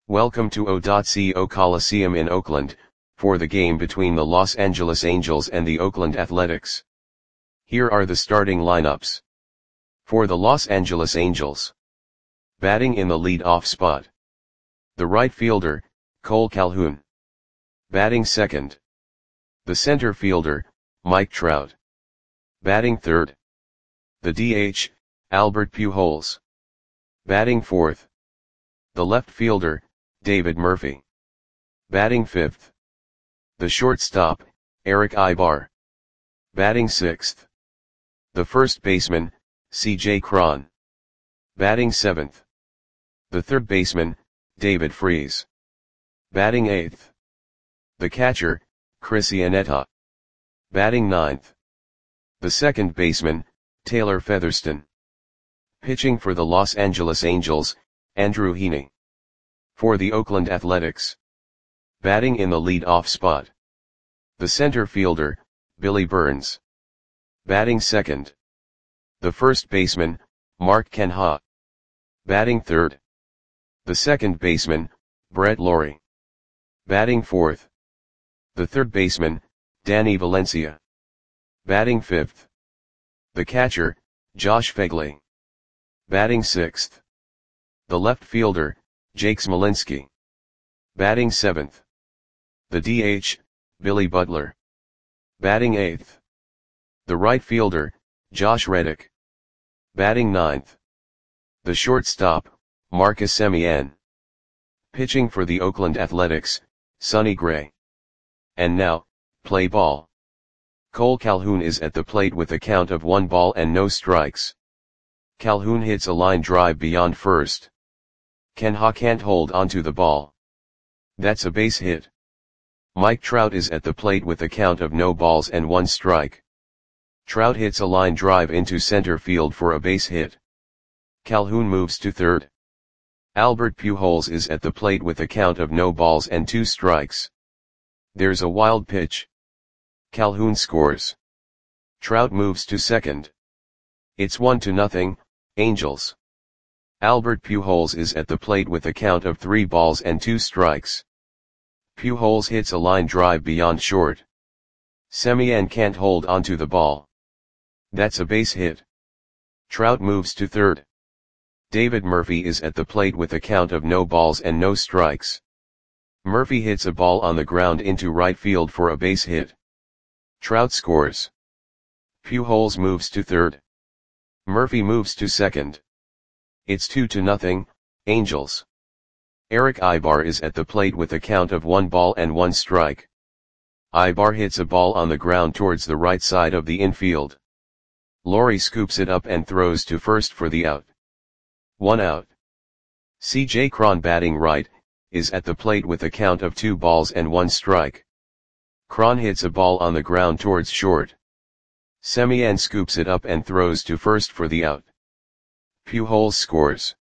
Welcome to O.CO Coliseum in Oakland, for the game between the Los Angeles Angels and the Oakland Athletics. Here are the starting lineups. For the Los Angeles Angels. Batting in the lead-off spot. The right fielder, Cole Calhoun. Batting second. The center fielder, Mike Trout. Batting third. The DH, Albert Pujols. Batting fourth. The left fielder, David Murphy. Batting fifth. The shortstop, Eric Aybar. Batting sixth. The first baseman, C.J. Cron. Batting seventh. The third baseman, David Freese. Batting eighth. The catcher, Chris Iannetta. Batting ninth. The second baseman, Taylor Featherston. Pitching for the Los Angeles Angels, Andrew Heaney. For the Oakland Athletics. Batting in the lead-off spot. The center fielder, Billy Burns. Batting second. The first baseman, Mark Canha. Batting third. The second baseman, Brett Lawrie. Batting fourth. The third baseman, Danny Valencia. Batting fifth. The catcher, Josh Phegley. Batting sixth. The left fielder, Jake Smolinski. Batting seventh. The DH, Billy Butler. Batting eighth. The right fielder, Josh Reddick. Batting ninth. The shortstop, Marcus Semien. Pitching for the Oakland Athletics, Sonny Gray. And now, play ball. Cole Calhoun is at the plate with a count of 1 ball and no strikes. Calhoun hits a line drive beyond first. Canha can't hold onto the ball. That's a base hit. Mike Trout is at the plate with a count of no balls and 1 strike. Trout hits a line drive into center field for a base hit. Calhoun moves to third. Albert Pujols is at the plate with a count of no balls and 2 strikes. There's a wild pitch. Calhoun scores. Trout moves to second. It's 1-0, Angels. Albert Pujols is at the plate with a count of 3 balls and 2 strikes. Pujols hits a line drive beyond short. Semien can't hold onto the ball. That's a base hit. Trout moves to third. David Murphy is at the plate with a count of no balls and no strikes. Murphy hits a ball on the ground into right field for a base hit. Trout scores. Pujols moves to third. Murphy moves to second. It's 2-0, Angels. Eric Aybar is at the plate with a count of 1 ball and 1 strike. Aybar hits a ball on the ground towards the right side of the infield. Lawrie scoops it up and throws to first for the out. 1 out. C.J. Cron, batting right, is at the plate with a count of 2 balls and 1 strike. Cron hits a ball on the ground towards short. Semien scoops it up and throws to first for the out. Pujols scores.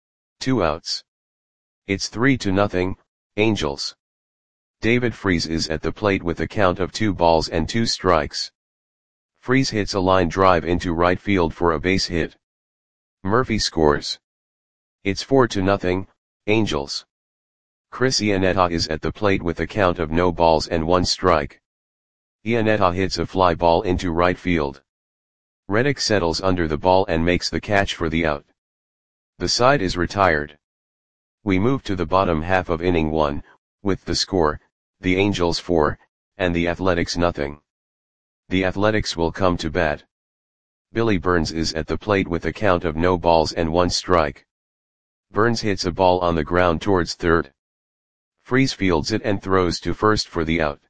2 outs. It's 3-0, Angels. David Freese is at the plate with a count of 2 balls and 2 strikes. Freese hits a line drive into right field for a base hit. Murphy scores. It's 4-0, Angels. Chris Iannetta is at the plate with a count of no balls and 1 strike. Iannetta hits a fly ball into right field. Reddick settles under the ball and makes the catch for the out. The side is retired. We move to the bottom half of inning 1, with the score, the Angels 4, and the Athletics 0. The Athletics will come to bat. Billy Burns is at the plate with a count of no balls and 1 strike. Burns hits a ball on the ground towards third. Freese fields it and throws to first for the out.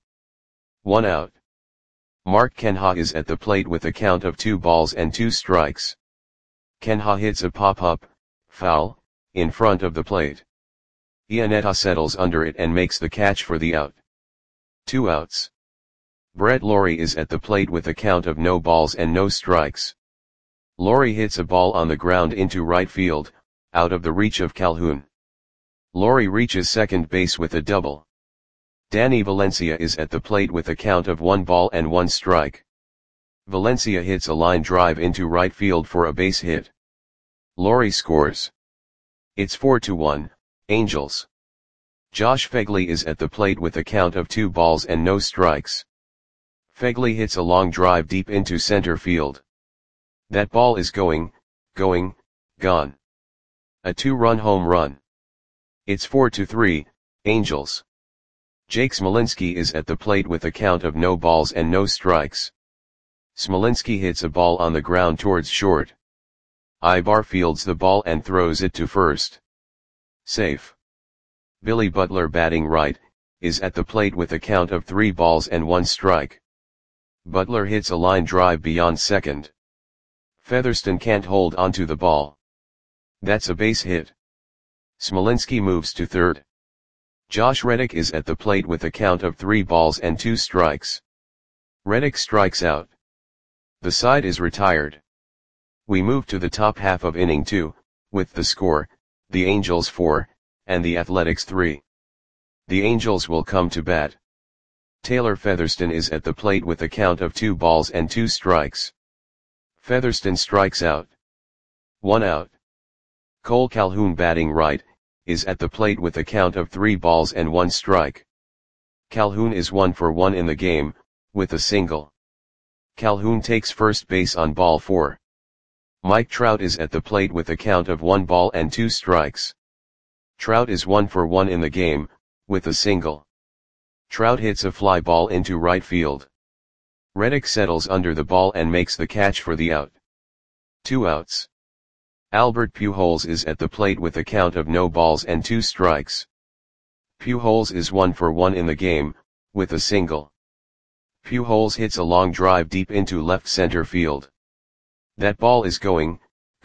1 out. Mark Canha is at the plate with a count of 2 balls and 2 strikes. Canha hits a pop-up, foul, in front of the plate. Iannetta settles under it and makes the catch for the out. 2 outs. Brett Lawrie is at the plate with a count of no balls and no strikes. Lawrie hits a ball on the ground into right field, out of the reach of Calhoun. Lawrie reaches second base with a double. Danny Valencia is at the plate with a count of 1 ball and 1 strike. Valencia hits a line drive into right field for a base hit. Lawrie scores. It's 4-1, Angels. Josh Phegley is at the plate with a count of 2 balls and no strikes. Phegley hits a long drive deep into center field. That ball is going, gone. A 2-run home run. It's 4-3, Angels. Jake Smolinski is at the plate with a count of no balls and no strikes. Smolinski hits a ball on the ground towards short. Ibar fields the ball and throws it to first. Safe. Billy Butler, batting right, is at the plate with a count of 3 balls and 1 strike. Butler hits a line drive beyond second. Featherston can't hold onto the ball. That's a base hit. Smolinski moves to third. Josh Reddick is at the plate with a count of 3 balls and 2 strikes. Reddick strikes out. The side is retired. We move to the top half of inning 2, with the score, the Angels 4, and the Athletics 3. The Angels will come to bat. Taylor Featherston is at the plate with a count of 2 balls and 2 strikes. Featherston strikes out. 1 out. Cole Calhoun, batting right, is at the plate with a count of 3 balls and 1 strike. Calhoun is 1 for 1 in the game, with a single. Calhoun takes first base on ball 4. Mike Trout is at the plate with a count of 1 ball and 2 strikes. Trout is 1 for 1 in the game, with a single. Trout hits a fly ball into right field. Reddick settles under the ball and makes the catch for the out. 2 outs. Albert Pujols is at the plate with a count of no balls and 2 strikes. Pujols is 1 for 1 in the game, with a single. Pujols hits a long drive deep into left center field. That ball is going,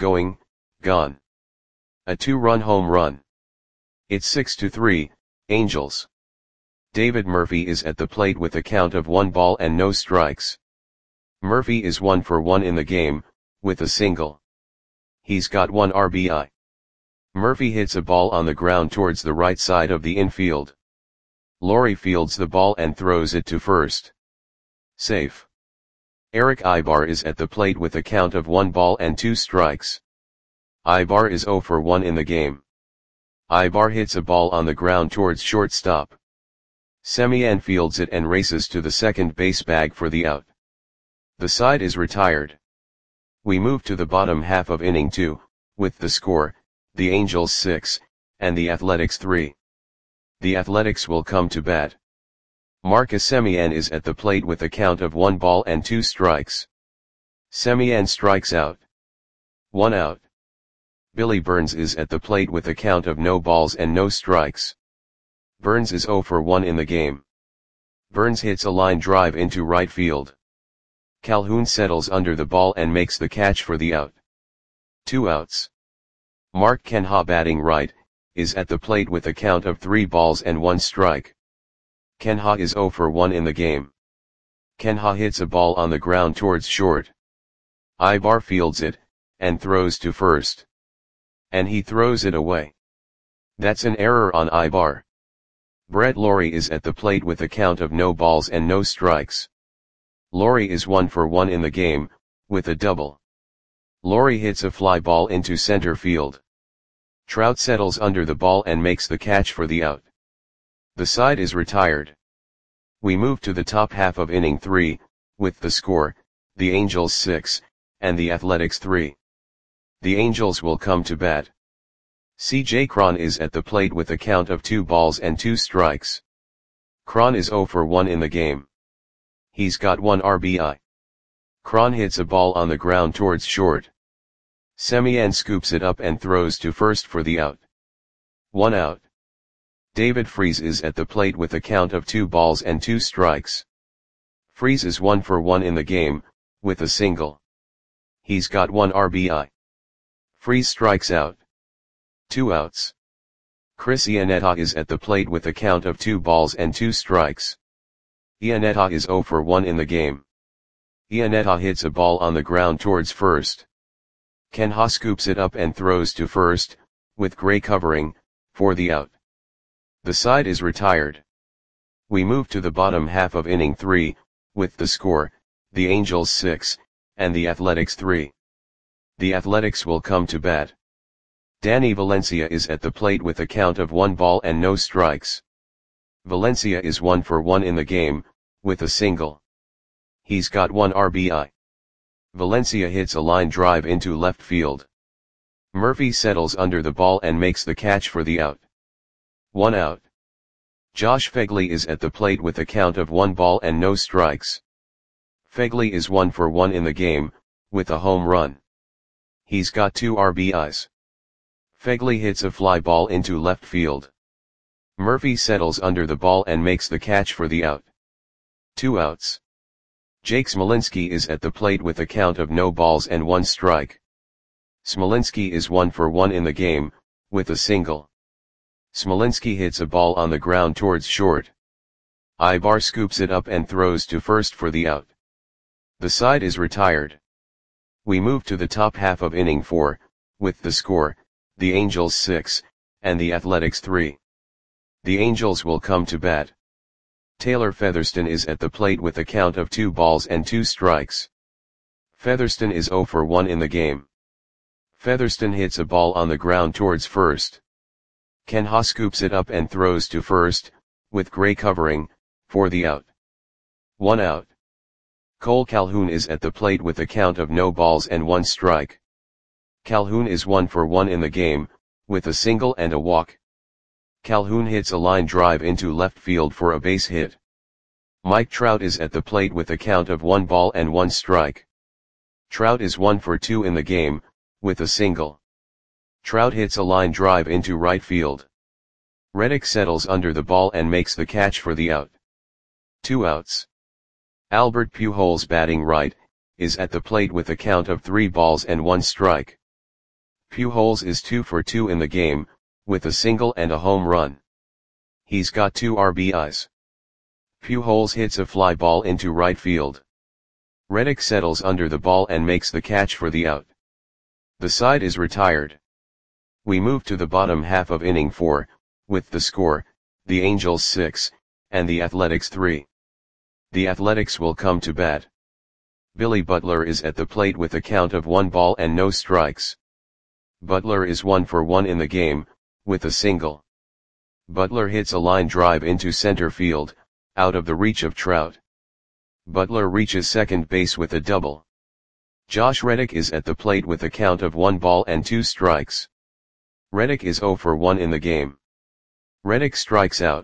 gone. A 2-run home run. It's 6-3, Angels. David Murphy is at the plate with a count of 1 ball and no strikes. Murphy is 1 for 1 in the game, with a single. He's got 1 RBI. Murphy hits a ball on the ground towards the right side of the infield. Laurie fields the ball and throws it to first. Safe. Eric Ibar is at the plate with a count of 1 ball and 2 strikes. Ibar is 0 for 1 in the game. Ibar hits a ball on the ground towards shortstop. Semien fields it and races to the second base bag for the out. The side is retired. We move to the bottom half of inning 2, with the score, the Angels 6, and the Athletics 3. The Athletics will come to bat. Marcus Semien is at the plate with a count of 1 ball and 2 strikes. Semien strikes out. 1 out. Billy Burns is at the plate with a count of no balls and no strikes. Burns is 0 for 1 in the game. Burns hits a line drive into right field. Calhoun settles under the ball and makes the catch for the out. 2 outs. Mark Canha, batting right, is at the plate with a count of 3 balls and 1 strike. Canha is 0 for 1 in the game. Canha hits a ball on the ground towards short. Ibar fields it, and throws to first. And he throws it away. That's an error on Ibar. Brett Laurie is at the plate with a count of no balls and no strikes. Laurie is 1 for 1 in the game, with a double. Laurie hits a fly ball into center field. Trout settles under the ball and makes the catch for the out. The side is retired. We move to the top half of inning 3, with the score, the Angels 6, and the Athletics 3. The Angels will come to bat. C.J. Cron is at the plate with a count of 2 balls and 2 strikes. Cron is 0 for 1 in the game. He's got 1 RBI. Cron hits a ball on the ground towards short. Semien scoops it up and throws to first for the out. 1 out. David Freese is at the plate with a count of 2 balls and 2 strikes. Freese is 1 for 1 in the game, with a single. He's got 1 RBI. Freese strikes out. 2 outs. Chris Iannetta is at the plate with a count of 2 balls and 2 strikes. Iannetta is 0 for 1 in the game. Iannetta hits a ball on the ground towards first. Canha scoops it up and throws to first, with Gray covering, for the out. The side is retired. We move to the bottom half of inning 3, with the score, the Angels 6, and the Athletics 3. The Athletics will come to bat. Danny Valencia is at the plate with a count of 1 ball and no strikes. Valencia is 1 for 1 in the game, with a single. He's got 1 RBI. Valencia hits a line drive into left field. Murphy settles under the ball and makes the catch for the out. 1 out. Josh Phegley is at the plate with a count of 1 ball and no strikes. Phegley is 1 for 1 in the game, with a home run. He's got 2 RBIs. Phegley hits a fly ball into left field. Murphy settles under the ball and makes the catch for the out. 2 outs. Jake Smolinski is at the plate with a count of no balls and 1 strike. Smolinski is 1 for 1 in the game, with a single. Smolinski hits a ball on the ground towards short. Ibar scoops it up and throws to first for the out. The side is retired. We move to the top half of inning 4, with the score, the Angels 6, and the Athletics 3. The Angels will come to bat. Taylor Featherston is at the plate with a count of 2 balls and 2 strikes. Featherston is 0 for 1 in the game. Featherston hits a ball on the ground towards first. Ken Ha scoops it up and throws to first, with Gray covering, for the out. 1 out. Cole Calhoun is at the plate with a count of no balls and 1 strike. Calhoun is 1 for 1 in the game, with a single and a walk. Calhoun hits a line drive into left field for a base hit. Mike Trout is at the plate with a count of 1 ball and 1 strike. Trout is 1 for 2 in the game, with a single. Trout hits a line drive into right field. Reddick settles under the ball and makes the catch for the out. 2 outs. Albert Pujols, batting right, is at the plate with a count of 3 balls and 1 strike. Pujols is 2 for 2 in the game, with a single and a home run. He's got 2 RBIs. Pujols hits a fly ball into right field. Reddick settles under the ball and makes the catch for the out. The side is retired. We move to the bottom half of inning 4, with the score, the Angels 6, and the Athletics 3. The Athletics will come to bat. Billy Butler is at the plate with a count of 1 ball and no strikes. Butler is 1 for 1 in the game, with a single. Butler hits a line drive into center field, out of the reach of Trout. Butler reaches second base with a double. Josh Reddick is at the plate with a count of 1 ball and 2 strikes. Reddick is 0 for 1 in the game. Reddick strikes out.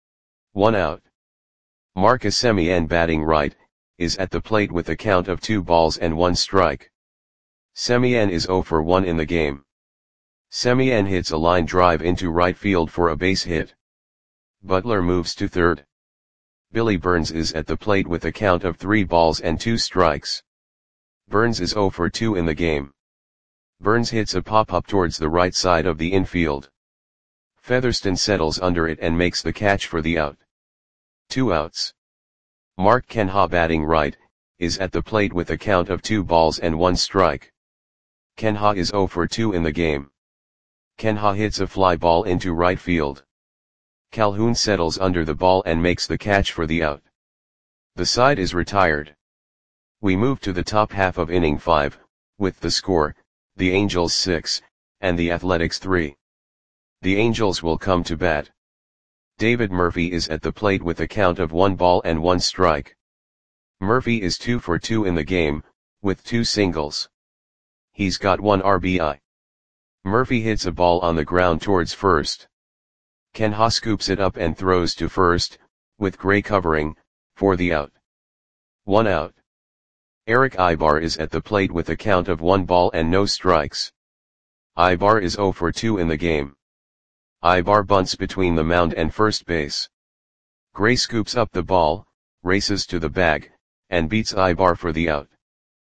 1 out. Marcus Semien, batting right, is at the plate with a count of 2 balls and 1 strike. Semien is 0 for 1 in the game. Semien hits a line drive into right field for a base hit. Butler moves to third. Billy Burns is at the plate with a count of 3 balls and 2 strikes. Burns is 0 for 2 in the game. Burns hits a pop-up towards the right side of the infield. Featherston settles under it and makes the catch for the out. 2 outs. Mark Canha, batting right, is at the plate with a count of 2 balls and 1 strike. Canha is 0 for 2 in the game. Canha hits a fly ball into right field. Calhoun settles under the ball and makes the catch for the out. The side is retired. We move to the top half of inning 5, with the score, the Angels 6, and the Athletics 3. The Angels will come to bat. David Murphy is at the plate with a count of 1 ball and 1 strike. Murphy is 2 for 2 in the game, with 2 singles. He's got 1 RBI. Murphy hits a ball on the ground towards first. Canha scoops it up and throws to first, with Gray covering, for the out. 1 out. Eric Ibar is at the plate with a count of 1 ball and no strikes. Ibar is 0 for 2 in the game. Ibar bunts between the mound and first base. Gray scoops up the ball, races to the bag, and beats Ibar for the out.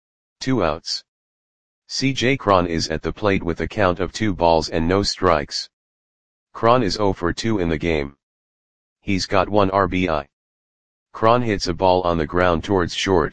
2 outs. C.J. Cron is at the plate with a count of 2 balls and no strikes. Cron is 0 for 2 in the game. He's got 1 RBI. Cron hits a ball on the ground towards short.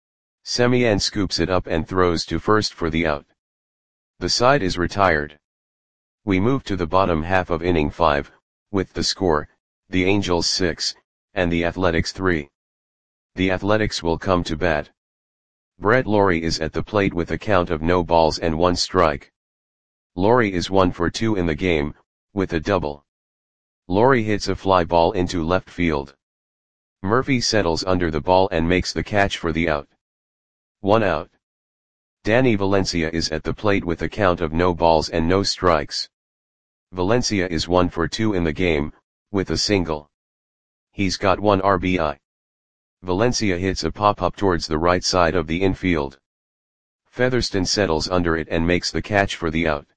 Semien scoops it up and throws to first for the out. The side is retired. We move to the bottom half of inning 5, with the score, the Angels 6, and the Athletics 3. The Athletics will come to bat. Brett Lawrie is at the plate with a count of no balls and 1 strike. Laurie is 1 for 2 in the game, with a double. Laurie hits a fly ball into left field. Murphy settles under the ball and makes the catch for the out. 1 out. Danny Valencia is at the plate with a count of no balls and no strikes. Valencia is 1 for 2 in the game, with a single. He's got 1 RBI. Valencia hits a pop-up towards the right side of the infield. Featherston settles under it and makes the catch for the out.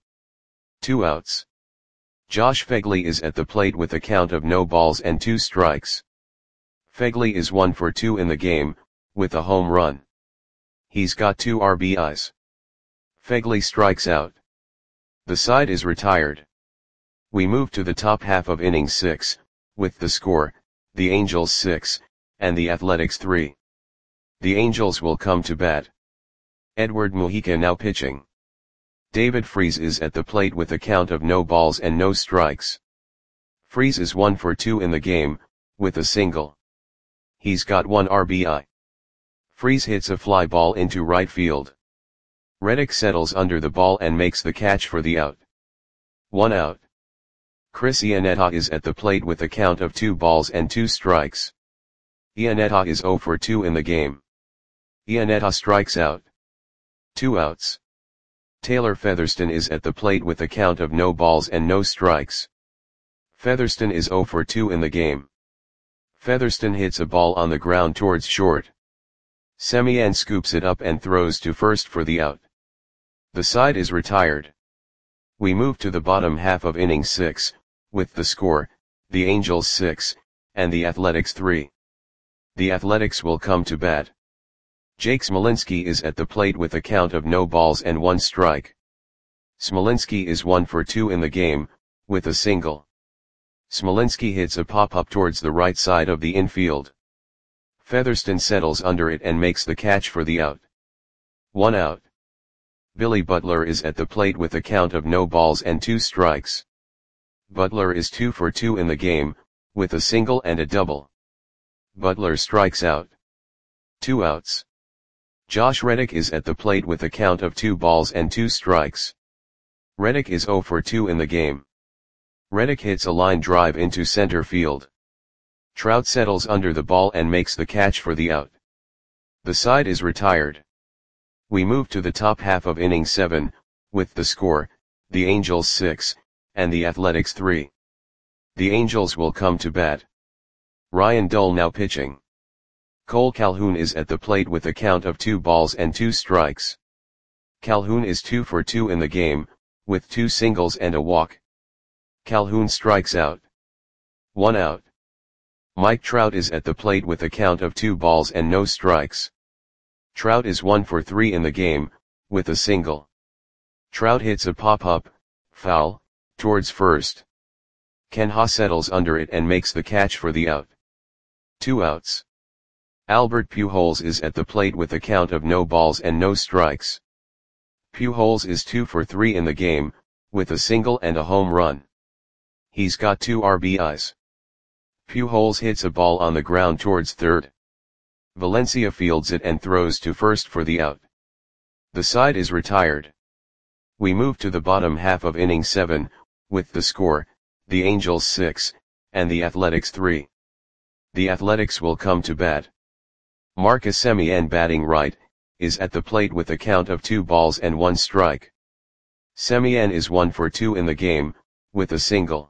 2 outs. Josh Phegley is at the plate with a count of no balls and 2 strikes. Phegley is 1 for 2 in the game, with a home run. He's got 2 RBIs. Phegley strikes out. The side is retired. We move to the top half of inning 6, with the score, the Angels 6, and the Athletics 3. The Angels will come to bat. Edward Mujica now pitching. David Freese is at the plate with a count of no balls and no strikes. Freese is 1 for 2 in the game, with a single. He's got 1 RBI. Freese hits a fly ball into right field. Reddick settles under the ball and makes the catch for the out. 1 out. Chris Iannetta is at the plate with a count of 2 balls and 2 strikes. Iannetta is 0 for 2 in the game. Iannetta strikes out. 2 outs. Taylor Featherston is at the plate with a count of no balls and no strikes. Featherston is 0 for 2 in the game. Featherston hits a ball on the ground towards short. Semien scoops it up and throws to first for the out. The side is retired. We move to the bottom half of inning 6, with the score, the Angels 6, and the Athletics 3. The Athletics will come to bat. Jake Smolinski is at the plate with a count of no balls and 1 strike. Smolinski is 1 for 2 in the game, with a single. Smolinski hits a pop-up towards the right side of the infield. Featherston settles under it and makes the catch for the out. 1 out. Billy Butler is at the plate with a count of no balls and 2 strikes. Butler is 2 for 2 in the game, with a single and a double. Butler strikes out. 2 outs. Josh Reddick is at the plate with a count of 2 balls and 2 strikes. Reddick is 0 for 2 in the game. Reddick hits a line drive into center field. Trout settles under the ball and makes the catch for the out. The side is retired. We move to the top half of inning 7, with the score, the Angels 6, and the Athletics 3. The Angels will come to bat. Ryan Dull now pitching. Cole Calhoun is at the plate with a count of 2 balls and 2 strikes. Calhoun is 2 for 2 in the game, with 2 singles and a walk. Calhoun strikes out. 1 out. Mike Trout is at the plate with a count of 2 balls and no strikes. Trout is 1 for 3 in the game, with a single. Trout hits a pop-up, foul, towards first. Ken Ha settles under it and makes the catch for the out. 2 outs. Albert Pujols is at the plate with a count of no balls and no strikes. Pujols is 2 for 3 in the game, with a single and a home run. He's got 2 RBIs. Pujols hits a ball on the ground towards third. Valencia fields it and throws to first for the out. The side is retired. We move to the bottom half of inning 7, with the score, the Angels 6, and the Athletics 3. The Athletics will come to bat. Marcus Semien batting right, is at the plate with a count of 2 balls and 1 strike. Semien is 1 for 2 in the game, with a single.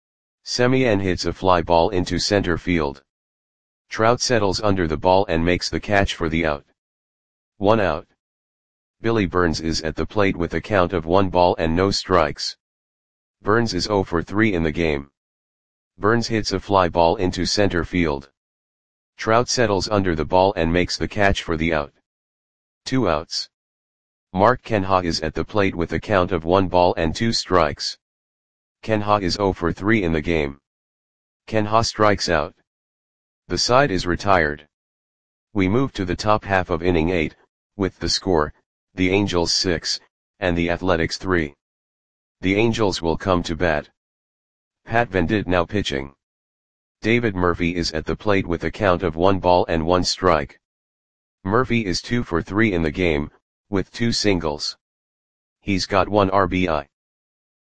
Semien hits a fly ball into center field. Trout settles under the ball and makes the catch for the out. 1 out. Billy Burns is at the plate with a count of 1 ball and no strikes. Burns is 0 for 3 in the game. Burns hits a fly ball into center field. Trout settles under the ball and makes the catch for the out. 2 outs. Mark Canha is at the plate with a count of 1 ball and 2 strikes. Canha is 0 for 3 in the game. Canha strikes out. The side is retired. We move to the top half of inning 8, with the score, the Angels 6, and the Athletics 3. The Angels will come to bat. Pat Venditte now pitching. David Murphy is at the plate with a count of 1 ball and 1 strike. Murphy is 2 for 3 in the game, with 2 singles. He's got 1 RBI.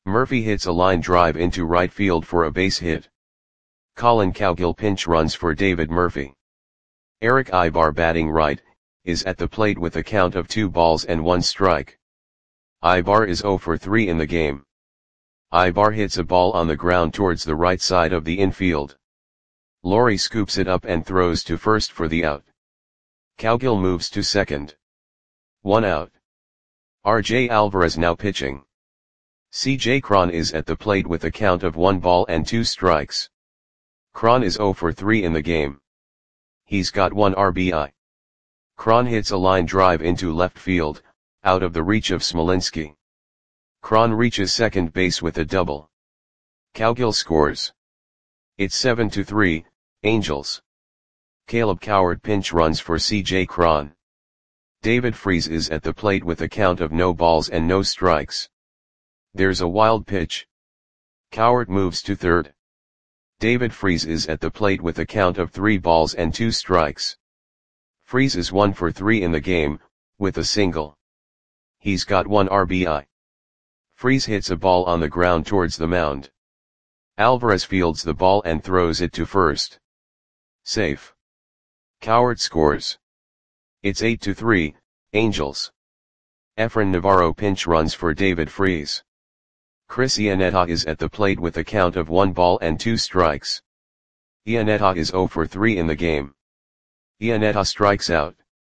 Murphy hits a line drive into right field for a base hit. Colin Cowgill pinch runs for David Murphy. Eric Ibar, batting right, is at the plate with a count of 2 balls and 1 strike. Ibar is 0 for 3 in the game. Ibar hits a ball on the ground towards the right side of the infield. Laurie scoops it up and throws to first for the out. Cowgill moves to second. 1 out. R.J. Alvarez now pitching. C.J. Cron is at the plate with a count of 1 ball and 2 strikes. Cron is 0 for 3 in the game. He's got 1 RBI. Cron hits a line drive into left field, out of the reach of Smolinski. Cron reaches second base with a double. Cowgill scores. It's 7-3, Angels. Caleb Cowart pinch runs for C.J. Cron. David Freese is at the plate with a count of no balls and no strikes. There's a wild pitch. Cowart moves to third. David Freese is at the plate with a count of 3 balls and 2 strikes. Freese is 1 for 3 in the game, with a single. He's got 1 RBI. Freese hits a ball on the ground towards the mound. Alvarez fields the ball and throws it to first. Safe. Cowart scores. It's 8-3, Angels. Efrain Navarro pinch runs for David Freese. Chris Iannetta is at the plate with a count of 1 ball and 2 strikes. Iannetta is 0 for 3 in the game. Iannetta strikes out.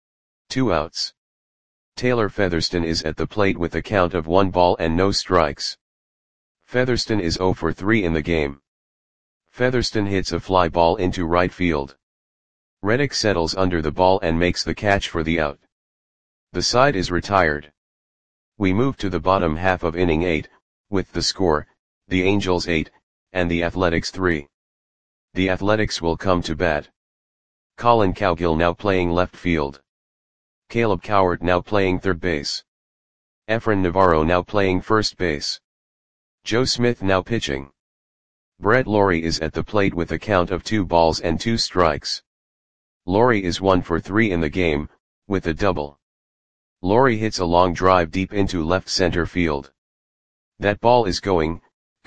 2 outs. Taylor Featherston is at the plate with a count of 1 ball and no strikes. Featherston is 0 for 3 in the game. Featherston hits a fly ball into right field. Reddick settles under the ball and makes the catch for the out. The side is retired. We move to the bottom half of inning 8, with the score, the Angels 8, and the Athletics 3. The Athletics will come to bat. Colin Cowgill now playing left field. Caleb Cowart now playing third base. Efrain Navarro now playing first base. Joe Smith now pitching. Brett Lawrie is at the plate with a count of 2 balls and 2 strikes. Lawrie is 1 for 3 in the game, with a double. Lawrie hits a long drive deep into left center field. That ball is gone.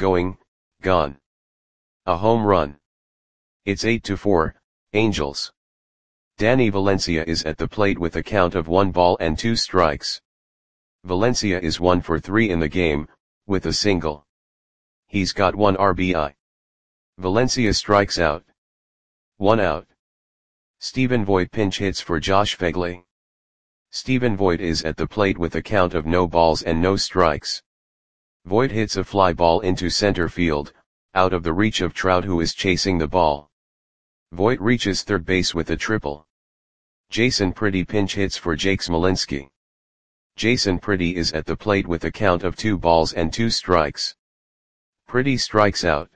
A home run. It's 8-4, Angels. Danny Valencia is at the plate with a count of 1 ball and 2 strikes. Valencia is 1 for 3 in the game, with a single. He's got 1 RBI. Valencia strikes out. 1 out. Stephen Voigt pinch hits for Josh Phegley. Stephen Voigt is at the plate with a count of no balls and no strikes. Voigt hits a fly ball into center field, out of the reach of Trout, who is chasing the ball. Voigt reaches third base with a triple. Jason Pretty pinch hits for Jake Smolinski. Jason Pretty is at the plate with a count of 2 balls and 2 strikes. Pretty strikes out.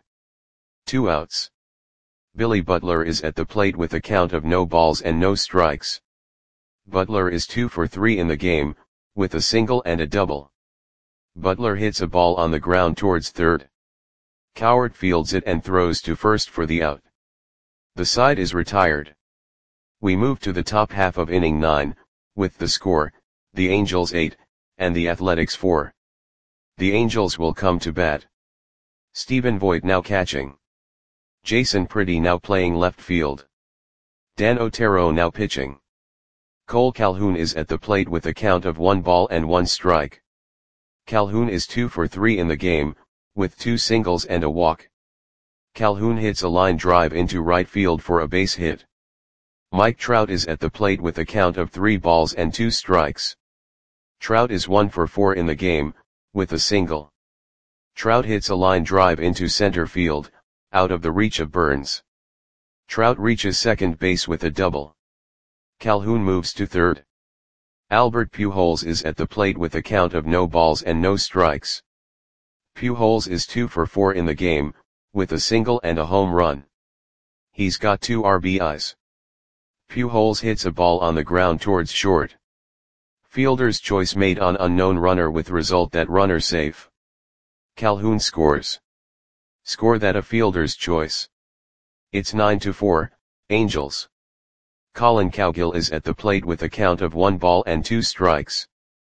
2 outs. Billy Butler is at the plate with a count of no balls and no strikes. Butler is 2 for 3 in the game, with a single and a double. Butler hits a ball on the ground towards third. Cowart fields it and throws to first for the out. The side is retired. We move to the top half of inning 9, with the score, the Angels 8, and the Athletics 4. The Angels will come to bat. Stephen Voigt now catching. Jason Pretty now playing left field. Dan Otero now pitching. Cole Calhoun is at the plate with a count of 1 ball and 1 strike. Calhoun is 2 for 3 in the game, with 2 singles and a walk. Calhoun hits a line drive into right field for a base hit. Mike Trout is at the plate with a count of 3 balls and 2 strikes. Trout is 1 for 4 in the game, with a single. Trout hits a line drive into center field, out of the reach of Burns. Trout reaches second base with a double. Calhoun moves to third. Albert Pujols is at the plate with a count of no balls and no strikes. Pujols is 2 for 4 in the game, with a single and a home run. He's got 2 RBIs. Pujols hits a ball on the ground towards short. Fielder's choice made on unknown runner with result that runner safe. Calhoun scores. Score that a fielder's choice. It's 9-4, Angels. Colin Cowgill is at the plate with a count of 1 ball and 2 strikes.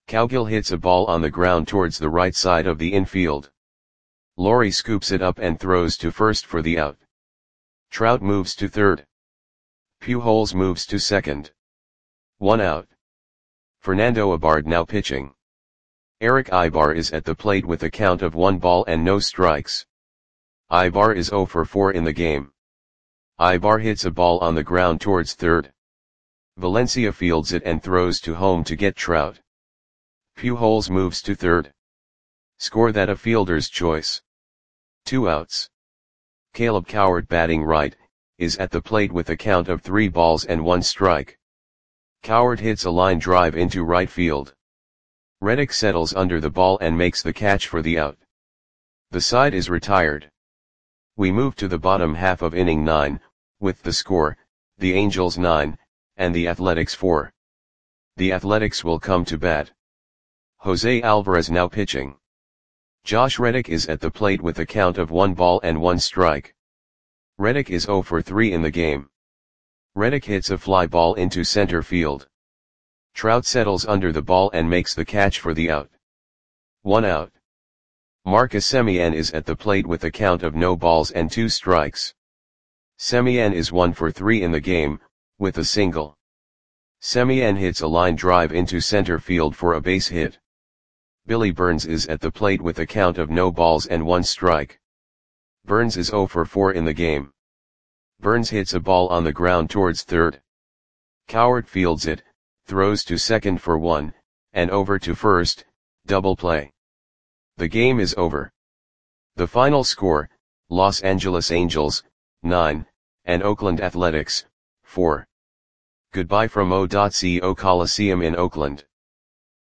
Cowgill hits a ball on the ground towards the right side of the infield. Laurie scoops it up and throws to first for the out. Trout moves to third. Pujols moves to second. 1 out. Fernando Abard now pitching. Erick Aybar is at the plate with a count of 1 ball and no strikes. Aybar is 0 for 4 in the game. Aybar hits a ball on the ground towards third. Valencia fields it and throws to home to get Trout. Pujols moves to third. Score that a fielder's choice. 2 outs. Caleb Cowart batting right, is at the plate with a count of 3 balls and 1 strike. Cowart hits a line drive into right field. Reddick settles under the ball and makes the catch for the out. The side is retired. We move to the bottom half of inning 9, with the score, the Angels 9, and the Athletics 4. The Athletics will come to bat. Jose Alvarez now pitching. Josh Reddick is at the plate with a count of 1 ball and 1 strike. Reddick is 0 for 3 in the game. Reddick hits a fly ball into center field. Trout settles under the ball and makes the catch for the out. 1 out. Marcus Semien is at the plate with a count of no balls and 2 strikes. Semien is 1 for 3 in the game, with a single. Semien hits a line drive into center field for a base hit. Billy Burns is at the plate with a count of no balls and 1 strike. Burns is 0 for 4 in the game. Burns hits a ball on the ground towards third. Cowart fields it, throws to second for 1, and over to first, double play. The game is over. The final score, Los Angeles Angels, 9, and Oakland Athletics, 4. Goodbye from O.CO Coliseum in Oakland.